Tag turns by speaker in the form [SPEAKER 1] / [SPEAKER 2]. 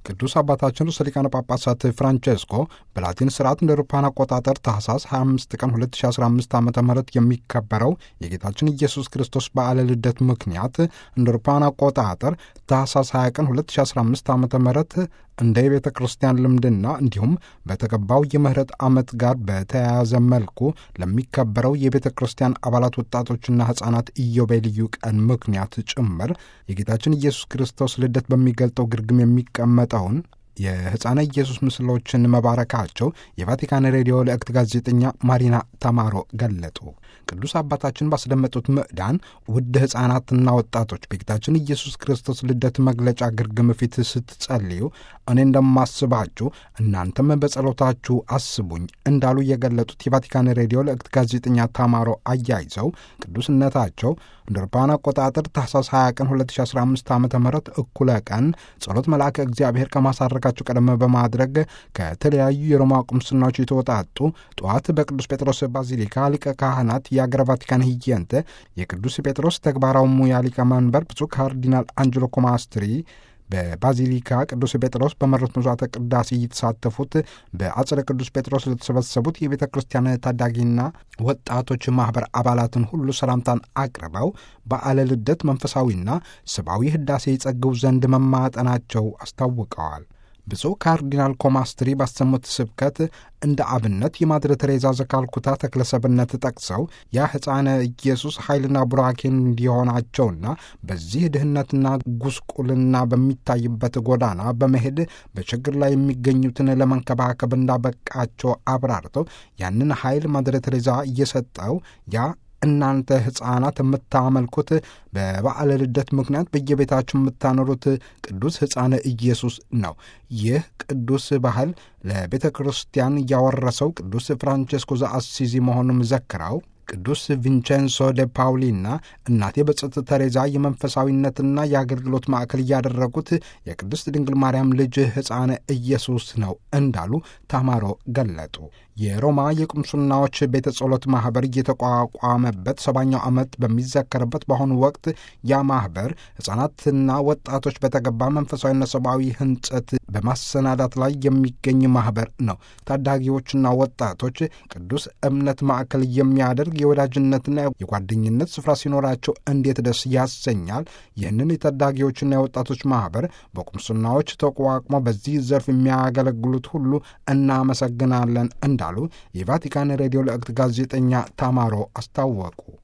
[SPEAKER 1] ቅዱስ አባታችን ርዕሰ ሊቃነ ጳጳሳት ፍራንቼስኮ በላቲን ስርዓት እንደ አውሮፓውያን አቆጣጠር ታኅሳስ 25 ቀን 2015 ዓ ም የሚከበረው የጌታችን ኢየሱስ ክርስቶስ በዓለ ልደት ምክንያት እንደ አውሮፓውያን አቆጣጠር ታኅሳስ 20 ቀን 2015 ዓ ም እንደ የቤተ ክርስቲያን ልምድና እንዲሁም በተገባው የምህረት ዓመት ጋር በተያያዘ መልኩ ለሚከበረው የቤተ ክርስቲያን አባላት ወጣቶችና ሕፃናት ኢዮቤልዩ ቀን ምክንያት ጭምር የጌታችን ኢየሱስ ክርስቶስ ልደት በሚገልጠው ግርግም የሚቀመጠውን የሕፃነ ኢየሱስ ምስሎችን መባረካቸው የቫቲካን ሬዲዮ ለእክት ጋዜጠኛ ማሪና ታማሮ ገለጡ። ቅዱስ አባታችን ባስደመጡት ምዕዳን ውድ ሕፃናትና ወጣቶች በጌታችን ኢየሱስ ክርስቶስ ልደት መግለጫ ግርግም ፊት ስትጸልዩ እኔ እንደማስባችሁ እናንተም በጸሎታችሁ አስቡኝ እንዳሉ የገለጡት የቫቲካን ሬዲዮ ለእክት ጋዜጠኛ ታማሮ አያይዘው ቅዱስነታቸው እንደ አውሮፓውያን አቆጣጠር ታኅሳስ 20 ቀን 2015 ዓ ም እኩለ ቀን ጸሎት መልአከ እግዚአብሔር ከማሳረጋቸው ቀደም በማድረግ ከተለያዩ የሮማ ቁምስናዎች የተወጣጡ ጠዋት በቅዱስ ጴጥሮስ ባዚሊካ ሊቀ ካህናት የአገረ ቫቲካን ህየንተ የቅዱስ ጴጥሮስ ተግባራዊ ሙያ ሊቀ መንበር ብፁዕ ካርዲናል አንጀሎ ኮማስትሪ በባዚሊካ ቅዱስ ጴጥሮስ በመሩት መስዋዕተ ቅዳሴ የተሳተፉት በአጽደ ቅዱስ ጴጥሮስ ለተሰበሰቡት የቤተ ክርስቲያን ታዳጊና ወጣቶች ማኅበር አባላትን ሁሉ ሰላምታን አቅርበው በዓለ ልደት መንፈሳዊና ሰብአዊ ህዳሴ ይጸግቡ ዘንድ መማጠናቸው አስታውቀዋል። ብፁዕ ካርዲናል ኮማስትሪ ባሰሙት ስብከት እንደ አብነት የማድረ ተሬዛ ዘካልኩታ ተክለሰብነት ጠቅሰው ያ ሕፃነ ኢየሱስ ኃይልና ቡራኬን እንዲሆናቸውና በዚህ ድህነትና ጉስቁልና በሚታይበት ጎዳና በመሄድ በችግር ላይ የሚገኙትን ለመንከባከብ እንዳበቃቸው አብራርተው ያንን ኃይል ማድረ ተሬዛ እየሰጠው ያ እናንተ ሕፃናት የምታመልኩት በበዓለ ልደት ምክንያት በየቤታችሁ የምታኖሩት ቅዱስ ሕፃነ ኢየሱስ ነው። ይህ ቅዱስ ባህል ለቤተ ክርስቲያን ያወረሰው ቅዱስ ፍራንቼስኮ ዘአሲዚ መሆኑን ዘክረው ቅዱስ ቪንቼንሶ ደ ፓውሊና እናቴ በጽት ተሬዛ የመንፈሳዊነትና የአገልግሎት ማዕከል እያደረጉት የቅድስት ድንግል ማርያም ልጅ ሕፃነ ኢየሱስ ነው እንዳሉ ታማሮ ገለጡ። የሮማ የቁምስናዎች ቤተ ጸሎት ማኅበር እየተቋቋመበት 70ኛው ዓመት በሚዘከርበት በአሁኑ ወቅት ያ ማኅበር ሕፃናትና ወጣቶች በተገባ መንፈሳዊና ሰብአዊ ሕንጸት በማሰናዳት ላይ የሚገኝ ማኅበር ነው። ታዳጊዎችና ወጣቶች ቅዱስ እምነት ማዕከል የሚያደርግ የወዳጅነትና የጓደኝነት ስፍራ ሲኖራቸው እንዴት ደስ ያሰኛል። ይህንን የታዳጊዎችና የወጣቶች ማኅበር በቁምስናዎች ተቋቁሞ በዚህ ዘርፍ የሚያገለግሉት ሁሉ እናመሰግናለን እንዳሉ የቫቲካን ሬዲዮ ለእክት ጋዜጠኛ ታማሮ አስታወቁ።